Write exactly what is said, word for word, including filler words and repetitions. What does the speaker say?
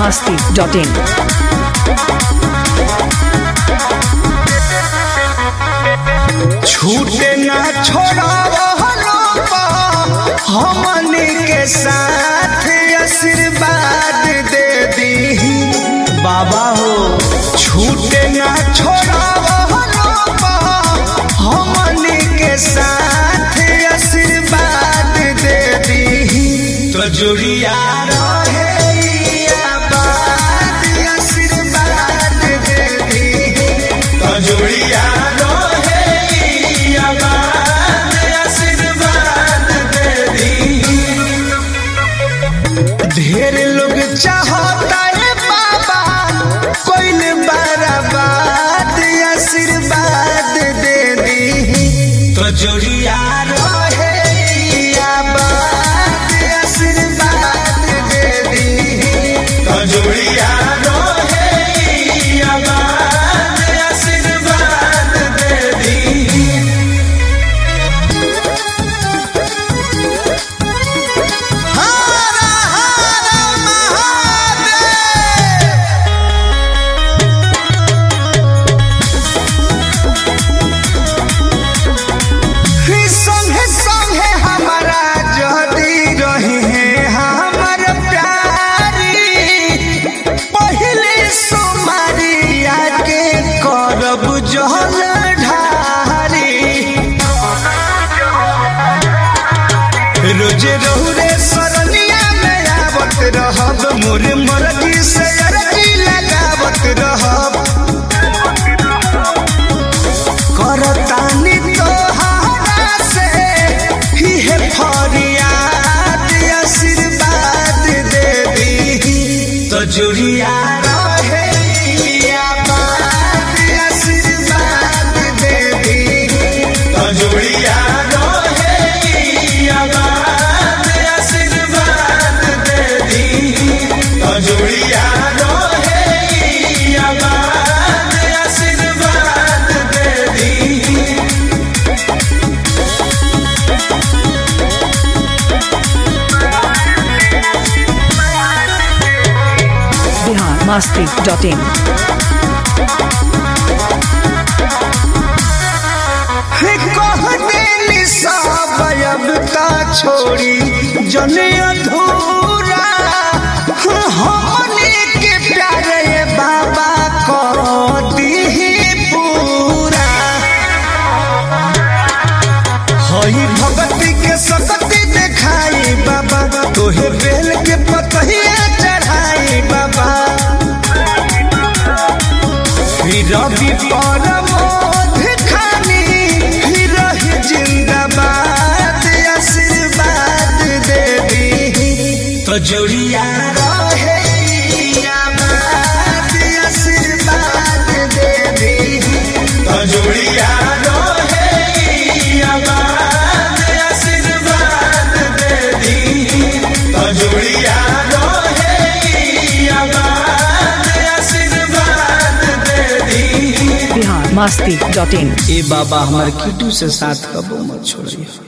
Masti dot in. छूटे ना छोड़ो हमनी के साथ आशीर्वाद दे दी बाबा हो। छूटे ना छोड़ो हमनी के साथ आशीर्वाद दे दी तो जुड़िया रहे आबाद आशीर्वाद दे दी तो जुड़िया ढेर लोग चाहता है बाबा कोई बर्बाद आशीर्वाद दे दी तो जुड़िया रहे आबाद आशीर्वाद दे दी तो जुड़िया रहे आबाद आशीर्वाद दे दी। रोजे रोरे सरनिया में आवत रहब मोरे मर्जी से अरजी लगावत रहब करतानी तोहरा से ही है फरियाद आशीर्वाद दे दी तो जुड़िया रहे आबाद आशीर्वाद दे दी तो जुड़िया मस्ती डॉट इन। छोड़ी जने अधूरा हमने के प्यारे बाबा को दी पूरा हई भगती के सकती दिखाई बाबा तोहे बेल के पतहिया चढ़ाई बाबा रवि परमोध खानी रही जिंदाबाद आशीर्वाद दे दी तो जुड़िया रहे आबाद आशीर्वाद दे दी तो जुड़िया रहे आबाद आशीर्वाद दे दी तो जुड़िया रहे आबाद आशीर्वाद दे दी। मस्ती डॉट इन। ए बाबा हमारे किटू से साथ कबो मत छोड़िए।